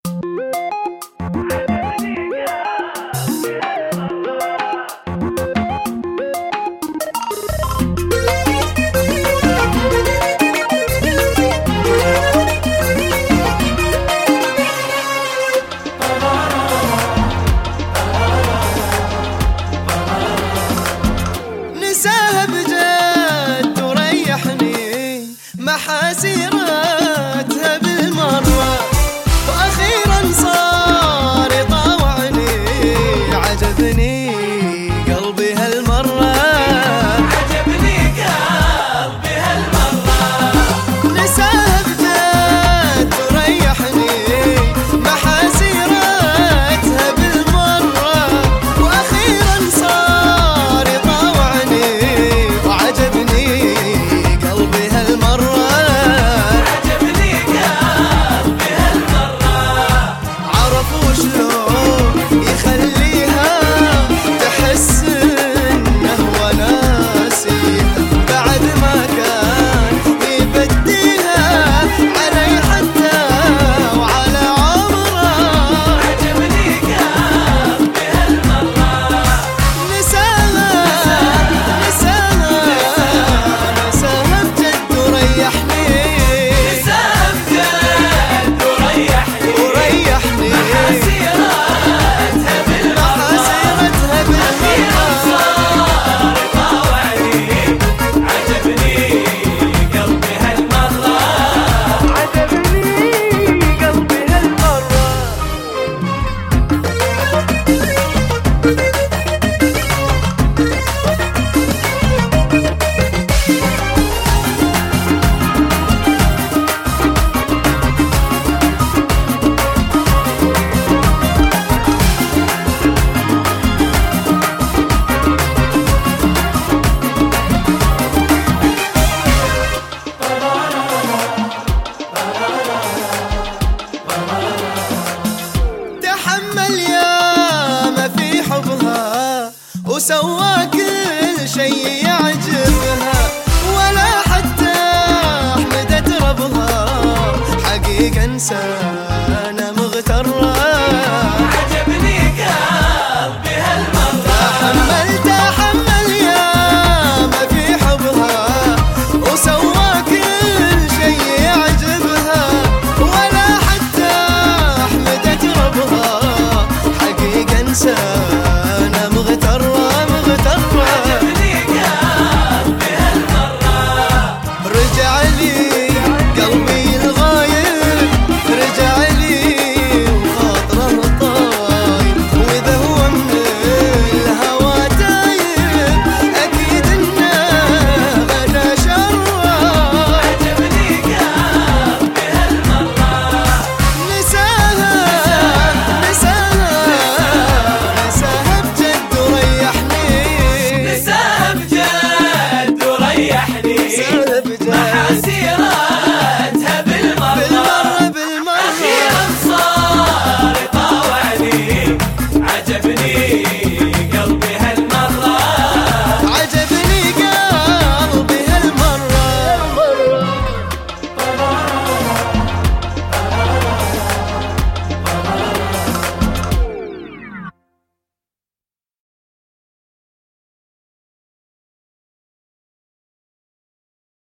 نساها بجد تريحني محاسيرتها بالمرة، وأخيرا صار يطاوعني عجبني قلبي هالمرة، عجبني قلبي هالمرة. نساها بجد تريحني محاسيرتها بالمرة، وأخيرا صار يطاوعني وعجبني قلبي هالمرة، عجبني قلبي هالمرة. عرفوا شلون يخليها تحس انه وناسيها بعد ما كان يبديها علي حتى وعلى عمره، عجبني قلبي هالمرة. نساها بجد وريحني نساها بجد وريحني. محاسيرتها بالمرة، أخيرا صار يطاوعني عجبني قلبي هالمرة. تحمل ياما في حبها وسوى كل شي يعجبها، ولا حتى حمدت ربها حقيقة انسى